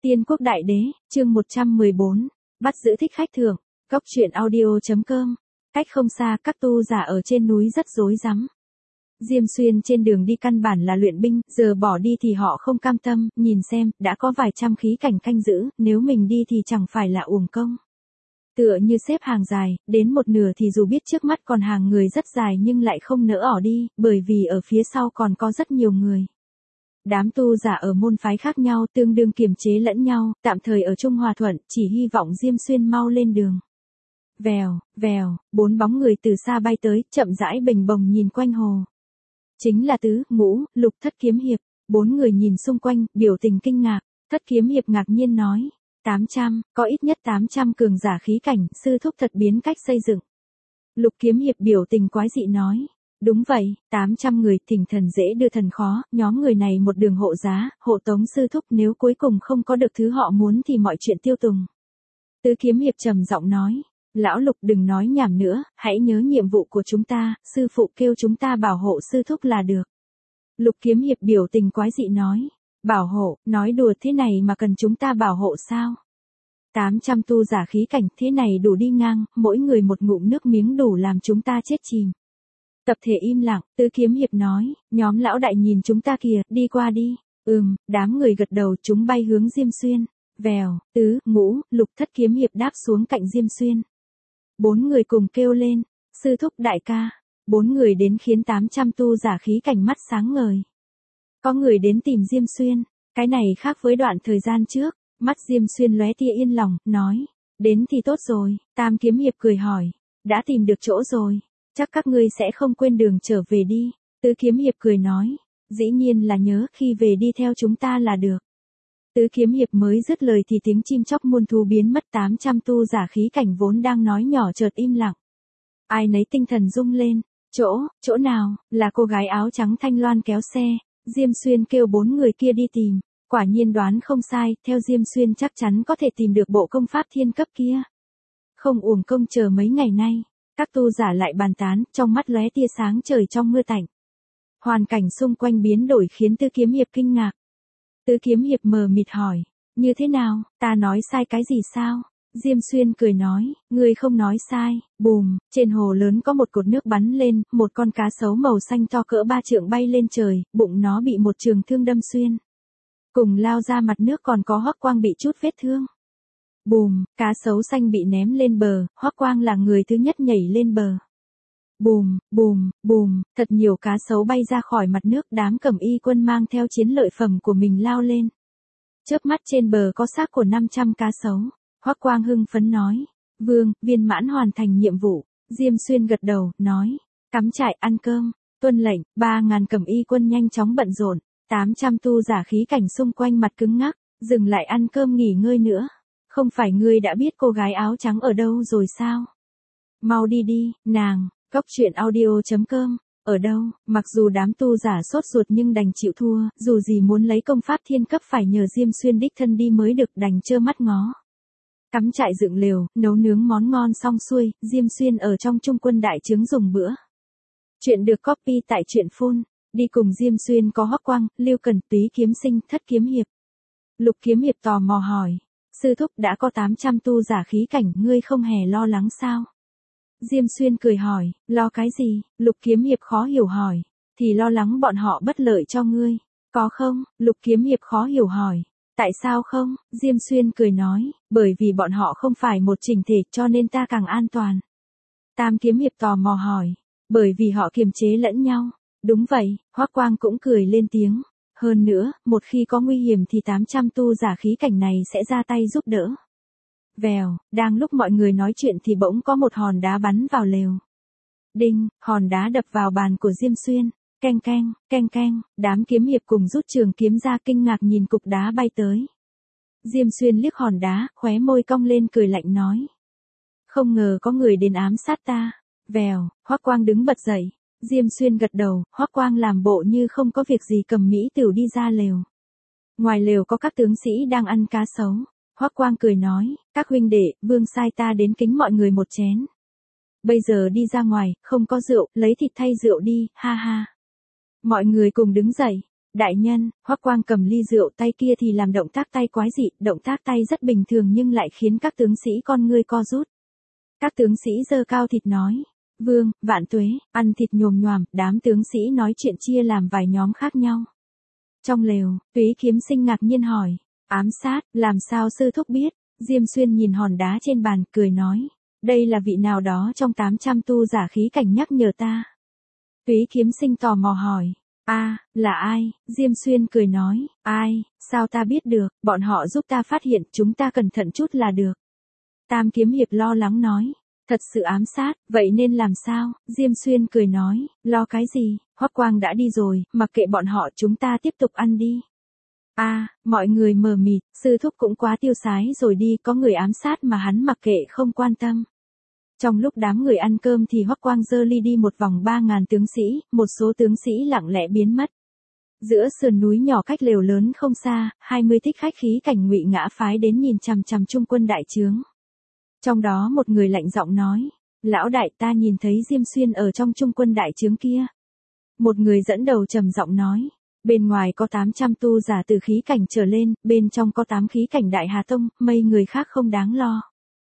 Tiên quốc đại đế, chương 114, bắt giữ thích khách thượng, Cốc truyện audio.com. Cách không xa, các tu giả ở trên núi rất rối rắm. Diêm Xuyên trên đường đi căn bản là luyện binh, giờ bỏ đi thì họ không cam tâm, nhìn xem, đã có vài trăm khí cảnh canh giữ, nếu mình đi thì chẳng phải là uổng công. Tựa như xếp hàng dài, đến một nửa thì dù biết trước mắt còn hàng người rất dài nhưng lại không nỡ ỏ đi, bởi vì ở phía sau còn có rất nhiều người. Đám tu giả ở môn phái khác nhau tương đương kiềm chế lẫn nhau, tạm thời ở chung hòa thuận, chỉ hy vọng Diêm Xuyên mau lên đường. Vèo, vèo, 4 bóng người từ xa bay tới, chậm rãi bình bồng nhìn quanh hồ. Chính là Tứ, Ngũ, Lục, Thất Kiếm Hiệp. 4 người nhìn xung quanh, biểu tình kinh ngạc. Thất Kiếm Hiệp ngạc nhiên nói, 800, có ít nhất 800 cường giả khí cảnh, sư thúc thật biến cách xây dựng. Lục Kiếm Hiệp biểu tình quái dị nói, đúng vậy, 800 người, thỉnh thần dễ đưa thần khó, nhóm người này một đường hộ giá, hộ tống sư thúc, nếu cuối cùng không có được thứ họ muốn thì mọi chuyện tiêu tùng. Tứ Kiếm Hiệp trầm giọng nói, lão Lục đừng nói nhảm nữa, hãy nhớ nhiệm vụ của chúng ta, sư phụ kêu chúng ta bảo hộ sư thúc là được. Lục Kiếm Hiệp biểu tình quái dị nói, bảo hộ, nói đùa thế này mà cần chúng ta bảo hộ sao? 800 tu giả khí cảnh thế này đủ đi ngang, mỗi người một ngụm nước miếng đủ làm chúng ta chết chìm. Tập thể im lặng, Tứ Kiếm Hiệp nói, nhóm lão đại nhìn chúng ta kìa, đi qua đi. Đám người gật đầu, chúng bay hướng Diêm Xuyên. Vèo, Tứ, Ngũ, Lục, Thất Kiếm Hiệp đáp xuống cạnh Diêm Xuyên. 4 người cùng kêu lên, sư thúc đại ca. 4 người đến khiến 800 tu giả khí cảnh mắt sáng ngời. Có người đến tìm Diêm Xuyên, cái này khác với đoạn thời gian trước. Mắt Diêm Xuyên lóe tia yên lòng, nói, đến thì tốt rồi. Tam Kiếm Hiệp cười hỏi, đã tìm được chỗ rồi, chắc các ngươi sẽ không quên đường trở về đi. Tứ Kiếm Hiệp cười nói, dĩ nhiên là nhớ, khi về đi theo chúng ta là được. Tứ Kiếm Hiệp mới dứt lời thì tiếng chim chóc muôn thú biến mất, 800 tu giả khí cảnh vốn đang nói nhỏ chợt im lặng. Ai nấy tinh thần rung lên, chỗ nào, là cô gái áo trắng thanh loan kéo xe. Diêm Xuyên kêu 4 người kia đi tìm, quả nhiên đoán không sai, theo Diêm Xuyên chắc chắn có thể tìm được bộ công pháp thiên cấp kia. Không uổng công chờ mấy ngày nay, các tu giả lại bàn tán, trong mắt lóe tia sáng trời trong mưa tạnh. Hoàn cảnh xung quanh biến đổi khiến Tứ Kiếm Hiệp kinh ngạc. Tứ Kiếm Hiệp mờ mịt hỏi, như thế nào, ta nói sai cái gì sao? Diêm Xuyên cười nói, ngươi không nói sai. Bùm, trên hồ lớn có một cột nước bắn lên, một con cá sấu màu xanh to cỡ 3 trượng bay lên trời, bụng nó bị một trường thương đâm xuyên. Cùng lao ra mặt nước còn có Hoắc Quang bị chút vết thương. Bùm, cá sấu xanh bị ném lên bờ, Hoắc Quang là người thứ nhất nhảy lên bờ. Bùm, bùm, bùm, thật nhiều cá sấu bay ra khỏi mặt nước, đám cẩm y quân mang theo chiến lợi phẩm của mình lao lên. Chớp mắt trên bờ có xác của 500 cá sấu. Hoắc Quang hưng phấn nói, vương, viên mãn hoàn thành nhiệm vụ. Diêm Xuyên gật đầu, nói, cắm trại ăn cơm, tuân lệnh. 3.000 cẩm y quân nhanh chóng bận rộn, 800 tu giả khí cảnh xung quanh mặt cứng ngắc, dừng lại ăn cơm nghỉ ngơi nữa. Không phải ngươi đã biết cô gái áo trắng ở đâu rồi sao? Mau đi đi, nàng. Cốc truyện audio.com, ở đâu? Mặc dù đám tu giả sốt ruột nhưng đành chịu thua, dù gì muốn lấy công pháp thiên cấp phải nhờ Diêm Xuyên đích thân đi mới được, đành trơ mắt ngó. Cắm trại dựng lều, nấu nướng món ngon xong xuôi, Diêm Xuyên ở trong trung quân đại trướng dùng bữa. Chuyện được copy tại truyện phun, đi cùng Diêm Xuyên có Hoắc Quang, Lưu Cần, Túy Kiếm Sinh, Thất Kiếm Hiệp. Lục Kiếm Hiệp tò mò hỏi, sư thúc đã có 800 tu giả khí cảnh, ngươi không hề lo lắng sao? Diêm Xuyên cười hỏi, lo cái gì? Lục Kiếm Hiệp khó hiểu hỏi, thì lo lắng bọn họ bất lợi cho ngươi. Có không? Lục Kiếm Hiệp khó hiểu hỏi, tại sao không? Diêm Xuyên cười nói, bởi vì bọn họ không phải một chỉnh thể cho nên ta càng an toàn. Tam Kiếm Hiệp tò mò hỏi, bởi vì họ kiềm chế lẫn nhau. Đúng vậy, Hoắc Quang cũng cười lên tiếng. Hơn nữa, một khi có nguy hiểm thì 800 tu giả khí cảnh này sẽ ra tay giúp đỡ. Vèo, đang lúc mọi người nói chuyện thì bỗng có một hòn đá bắn vào lều. Đinh, hòn đá đập vào bàn của Diêm Xuyên. Keng keng, keng keng, đám kiếm hiệp cùng rút trường kiếm ra kinh ngạc nhìn cục đá bay tới. Diêm Xuyên liếc hòn đá, khóe môi cong lên cười lạnh nói. Không ngờ có người đến ám sát ta. Vèo, Hoắc Quang đứng bật dậy. Diêm Xuyên gật đầu, Hoắc Quang làm bộ như không có việc gì cầm mỹ tửu đi ra lều. Ngoài lều có các tướng sĩ đang ăn cá sấu. Hoắc Quang cười nói, các huynh đệ, vương sai ta đến kính mọi người một chén. Bây giờ đi ra ngoài, không có rượu, lấy thịt thay rượu đi, ha ha. Mọi người cùng đứng dậy. Đại nhân, Hoắc Quang cầm ly rượu, tay kia thì làm động tác tay quái dị, động tác tay rất bình thường nhưng lại khiến các tướng sĩ con ngươi co rút. Các tướng sĩ giơ cao thịt nói, vương, vạn tuế, ăn thịt nhồm nhoàm, đám tướng sĩ nói chuyện chia làm vài nhóm khác nhau. Trong lều, Túy Kiếm Sinh ngạc nhiên hỏi, ám sát, làm sao sư thúc biết? Diêm Xuyên nhìn hòn đá trên bàn, cười nói, đây là vị nào đó trong 800 tu giả khí cảnh nhắc nhở ta. Túy Kiếm Sinh tò mò hỏi, là ai? Diêm Xuyên cười nói, ai, sao ta biết được, bọn họ giúp ta phát hiện, chúng ta cẩn thận chút là được. Tam Kiếm Hiệp lo lắng nói, thật sự ám sát, vậy nên làm sao? Diêm Xuyên cười nói, lo cái gì, Hoắc Quang đã đi rồi, mặc kệ bọn họ, chúng ta tiếp tục ăn đi. Mọi người mờ mịt, sư thúc cũng quá tiêu sái rồi đi, có người ám sát mà hắn mặc kệ không quan tâm. Trong lúc đám người ăn cơm thì Hoắc Quang giơ ly đi một vòng 3.000 tướng sĩ, một số tướng sĩ lặng lẽ biến mất. Giữa sườn núi nhỏ cách lều lớn không xa, 20 thích khách khí cảnh Ngụy Ngã phái đến nhìn chằm chằm trung quân đại trướng. Trong đó một người lạnh giọng nói, lão đại, ta nhìn thấy Diêm Xuyên ở trong trung quân đại trướng kia. Một người dẫn đầu trầm giọng nói, bên ngoài có 800 tu giả từ khí cảnh trở lên, bên trong có 8 khí cảnh Đại Hà Tông, mấy người khác không đáng lo.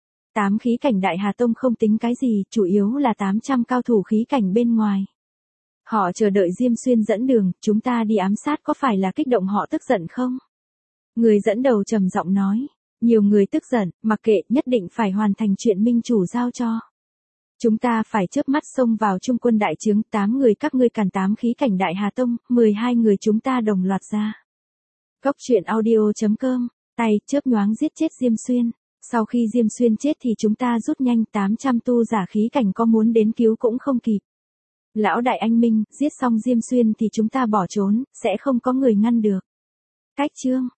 8 khí cảnh Đại Hà Tông không tính cái gì, chủ yếu là 800 cao thủ khí cảnh bên ngoài. Họ chờ đợi Diêm Xuyên dẫn đường, chúng ta đi ám sát có phải là kích động họ tức giận không? Người dẫn đầu trầm giọng nói, nhiều người tức giận, mặc kệ, nhất định phải hoàn thành chuyện minh chủ giao cho. Chúng ta phải chớp mắt xông vào trung quân đại trướng, 8 người các ngươi càn 8 khí cảnh Đại Hà Tông, 12 người chúng ta đồng loạt ra. Cốc truyện audio.com, tay chớp nhoáng giết chết Diêm Xuyên. Sau khi Diêm Xuyên chết thì chúng ta rút nhanh, 800 tu giả khí cảnh có muốn đến cứu cũng không kịp. Lão đại anh minh, giết xong Diêm Xuyên thì chúng ta bỏ trốn, sẽ không có người ngăn được. Cách chương